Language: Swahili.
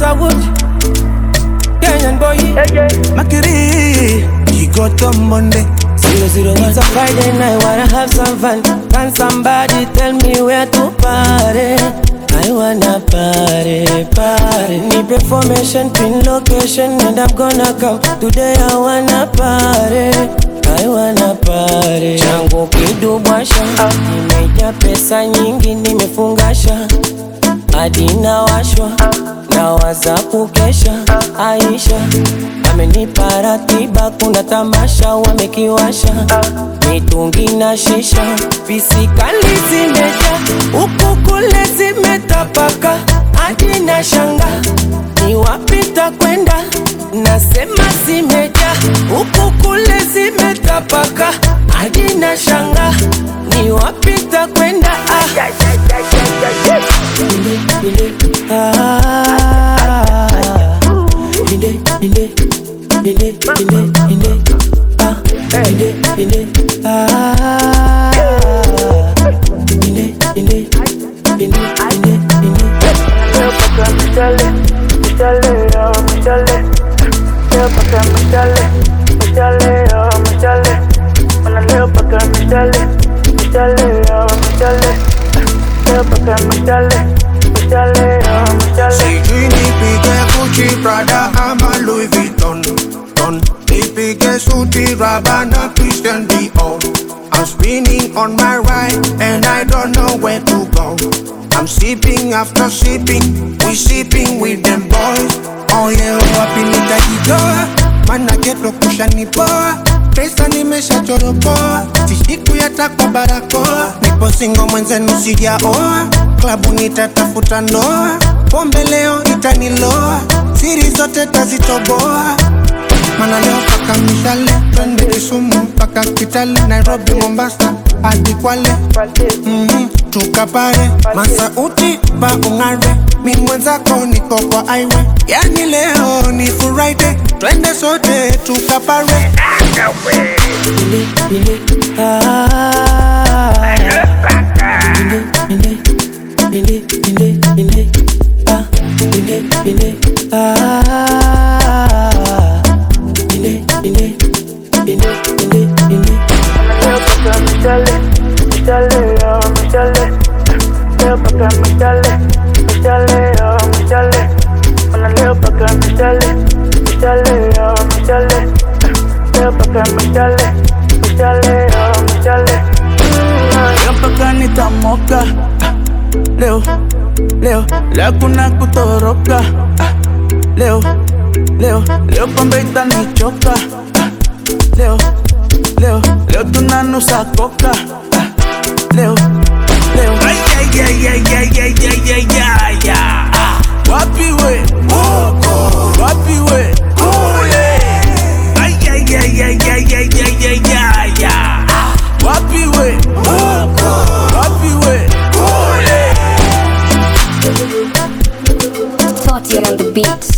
Mr. Wood, Kenyan boy, Makiri, he got on Monday. 001. It's a Friday night, wanna have some fun. Can somebody tell me where to party? I wanna party, party. Need information, pin location, and I'm gonna come. Today I wanna party, I wanna party. Changu kidubwasha, nimeja pesa nyingi nimefungasha. Hadi nawashwa, nawaza kukesha. Aisha amenipa ratiba, kuna tamasha wamekiwasha. Mitungi na shisha, fisikali zimeja, huku kule zimetapaka. Hadi na shanga, ni wapi takwenda? Nasema zimeja, huku kule zimetapaka. Hadi na shanga, ni wapi takwenda? Sijui nipige Gucci, Prada ama Louis Vuitton. Nipige suti, Rabanna, Christian Dior. I'm spinning on my ride and I don't know where to go. I'm sipping after sipping, we sipping with them boys. Oh yeah, wapi nitajitoa, mana geto kushanipoa. Pesa nimesha choropoa, sishiku yata kwa barakoa. Nipo singo mwenzenu sijaoa, klabu nitatafuta ndoa. Pombe leo itaniloa, siri zote tazitoboa. Mana leo paka mishale, twende Kisumu mpaka Kitale, Nairobi, Mombasa, hadi Kwale. Tukapare, Masauti pa ungare. Mi mwenzako niko kwa highway, yani leo ni Friday. Twende sote tukapare. Mpaka nitamoka leo kuna kutoroka. Leo pombe itanichoka. Leo tunanusa koka. Leo wapi we, wapi we, wapi we, wapi we. Thought you're on the beat.